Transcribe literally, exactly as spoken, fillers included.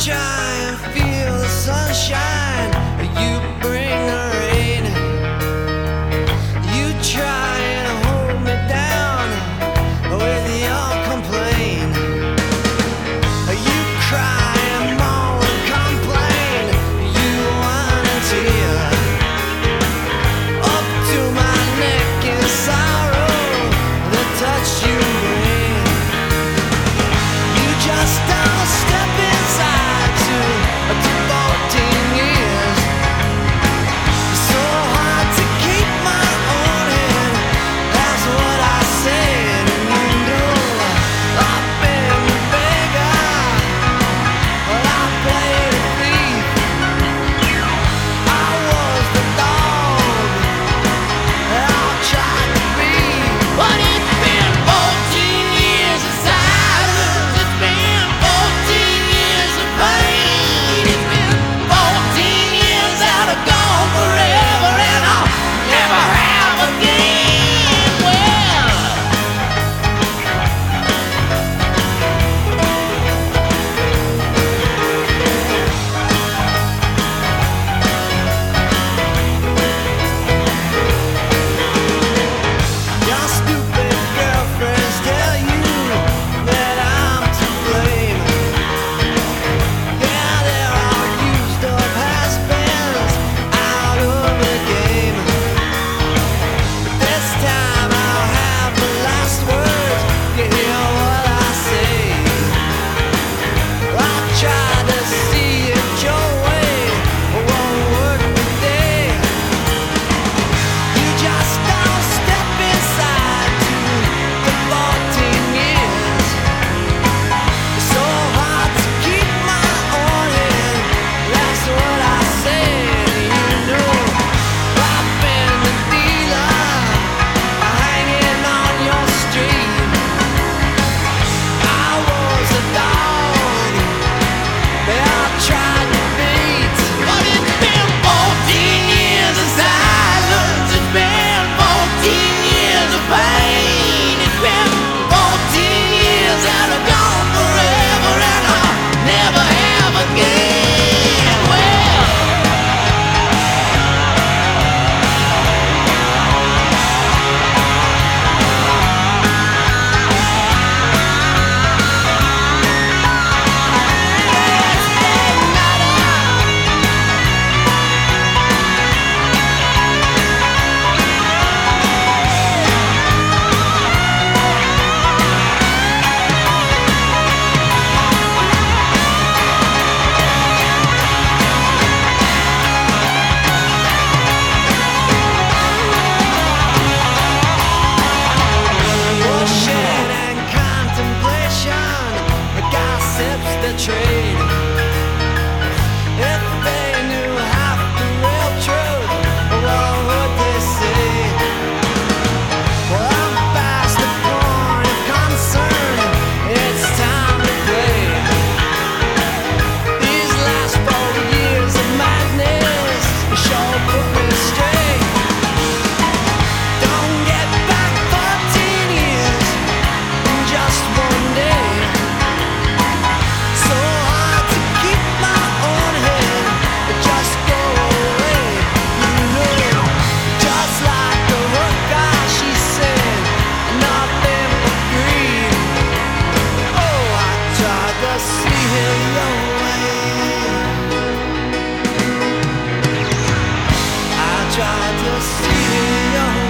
try and feel the sunshine. You bring the rain. You try and hold me down with your complaint. You cry and moan and complain. You whine and tear up to my neck in sorrow. The touch you bring. You just don't step inside to to fourteen years. So hard to keep my own head. That's what I said. And you know I've been the beggar, but I played a thief. I was the dog that I tried to be. But it's been fourteen years of silence. It's been fourteen years of pain. It's been fourteen years that are gone forever, and I'll never have again. Well, your stupid girlfriends tell you that I'm to blame. Yeah, they're all used up has-beens out of the game. But this time I'll have the last word. You hear what I say? I tried to see it your way, but won't work today. You just don't step inside to the fourteen years. It's so hard to keep my own head. That's what I said. You know I've been the dealer hanging on your street. I was a dog that I tried to beat. But it's been fourteen years of silence. It's been fourteen years of pain. It's been fourteen years that are gone forever, and I'll never have again. Well, bullshit and contemplation gossips the trade. If they knew half the real truth, what would they say? Well, I'm past the point of concern. It's time to play. These last four years of madness sure put me straight. Don't get back fourteen years in just one day. So hard to keep my own head. Just go away. You know, just like a hooker, she said, nothing but greed. Oh, I tried to see it your way. I tried to see it your way.